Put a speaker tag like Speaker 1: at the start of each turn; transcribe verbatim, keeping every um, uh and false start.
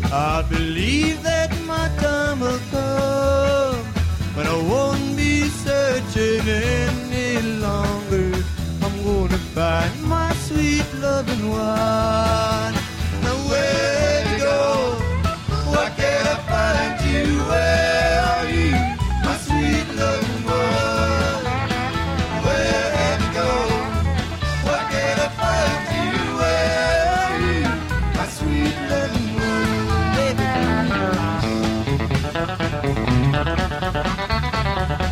Speaker 1: I believe that my time will come when I won't be searching any longer. I'm gonna find my sweet loving wife.